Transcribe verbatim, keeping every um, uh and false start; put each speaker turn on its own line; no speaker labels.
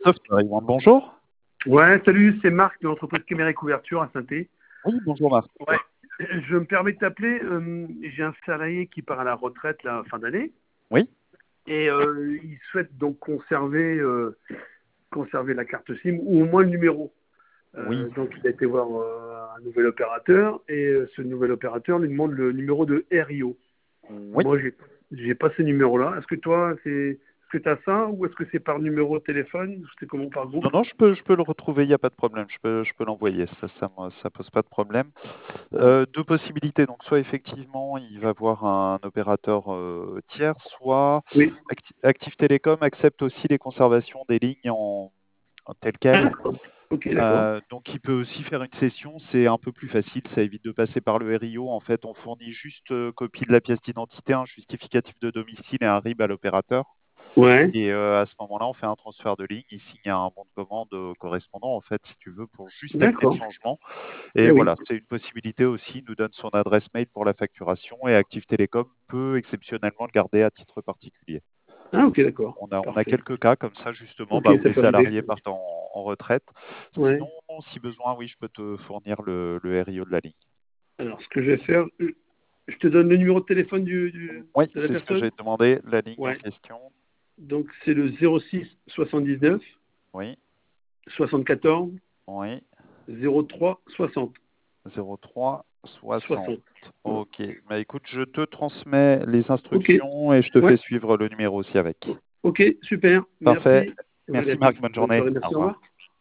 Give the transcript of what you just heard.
Software One, bonjour.
Ouais, salut, c'est Marc de l'entreprise Caméra et Couverture à Saint-Étienne.
Oui, bonjour Marc.
Ouais, je me permets de t'appeler. euh, J'ai un salarié qui part à la retraite la fin d'année
Oui,
et euh, il souhaite donc conserver, euh, conserver la carte SIM ou au moins le numéro.
oui,
Euh, donc il a été voir euh, un nouvel opérateur et euh, ce nouvel opérateur lui demande le numéro de R I O.
oui.
Moi, j'ai j'ai pas ce numéro-là. Est-ce que toi, c'est est-ce que tu as ça ou est-ce que c'est par numéro de téléphone? C'est comment, par groupe?
Non, non, je peux, je peux le retrouver, il n'y a pas de problème. Je peux, je peux l'envoyer, ça, ça, me- ça pose pas de problème.
Ouais.
Euh, deux possibilités. Donc, soit effectivement, il va voir un opérateur euh, tiers, soit
Oui.
Acti- Active Télécom accepte aussi les conservations des lignes en, en telles
Ah,
quelles.
d'accord. Ok, d'accord.
Euh, donc, il peut aussi faire une session. C'est un peu plus facile. Ça évite de passer par le R I O. En fait, on fournit juste euh, copie de la pièce d'identité, un justificatif de domicile et un R I B à l'opérateur.
Ouais.
Et euh, à ce moment-là, on fait un transfert de ligne. Il signe un bon de commande euh, correspondant, en fait, si tu veux, pour juste acter le
D'accord.
changement. Et
Eh oui.
voilà, c'est une possibilité aussi. Il nous donne son adresse mail pour la facturation et Active Télécom peut exceptionnellement le garder à titre particulier.
Ah, ok, d'accord.
On a, on a
Parfait.
quelques cas comme ça, justement,
Ok,
bah, où
ça
les
peut arriver.
salariés partent en, en retraite.
Ouais.
Sinon, si besoin, oui, je peux te fournir le, le R I O de la ligne.
Alors, ce que je vais faire, je te donne le numéro de téléphone du, du-
Oui,
de la
c'est ce que
personne.
j'ai demandé, la ligne en
Ouais.
question.
Donc, c'est le zéro six soixante-dix-neuf
Oui,
soixante-quatorze
oui.
zéro trois soixante.
zéro trois soixante.
soixante. Ouais.
Ok. Bah écoute, je te transmets les
Ok.
instructions et je te
Ouais.
fais suivre le numéro aussi avec.
Ok, super.
Parfait.
Merci.
Merci
À plus.
Marc, bonne
Bonne
journée.
soirée.
Au
Merci. Au
revoir.
revoir.